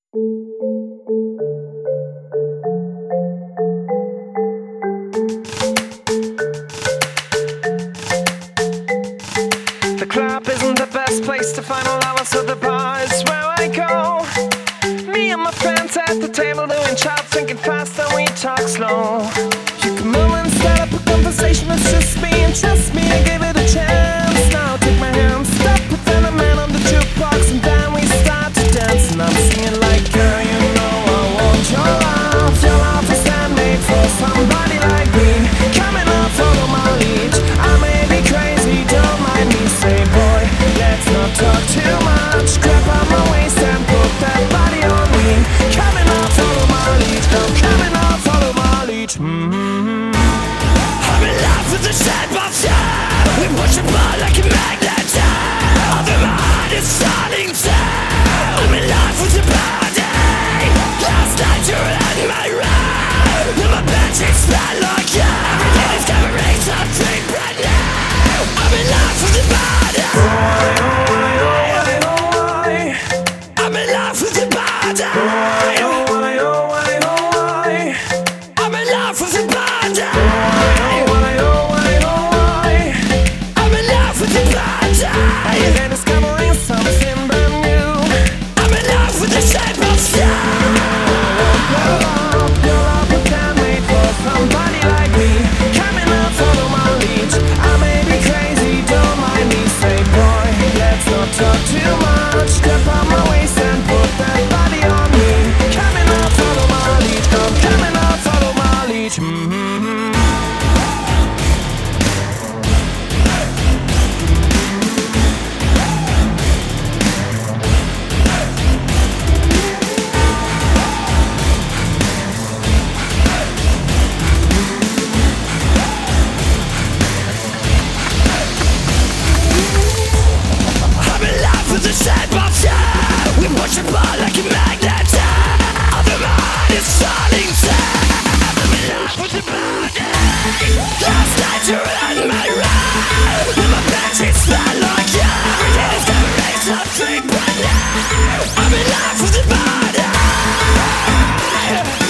The club isn't the best place to find all lovers, so the bar is where I go. Me and my friends at the table doing shots, drinking fast and we talk slow. You come over and start up a conversation, it's just me and trust me, I gave it a chance. Now take my hand, stop, put down a man on the jukebox, and then we start to dance. And I'm singing like, girl, you know I want your love. Your love is handmade for somebody like me. Coming up, follow my lead. I may be crazy, don't mind me. Say, boy, let's not talk too much. Grab on my waist and put that body on me. Coming up, follow my lead. Come coming up, follow my lead. I'm in love with the shape of you. We push apart like a magnet. Although my heart is starting to. I'm in love with your body. Last night you were in my room. Now my bed sheets smell like you. Every day discovering something brand new. I'm in love with your body. I'm in love with your body. I'm in love with your body. I'm in love with your body. And then discovering something brand new. I'm in love with the shape of you. Your love was handmade for somebody like me. Coming up, follow my lead. I may be crazy, don't mind me. Say, boy, let's not talk too much. Step on my waist and put that body on me. Coming up, follow my lead. Come coming up, follow my lead. I'm in love with the shape of you. We push apart like a magnet. Although my heart is starting to. I'm in love with your body. Last night you were in my room. Now my bed sheets smell like you. Every day discovering something brand new. I'm in love with your body.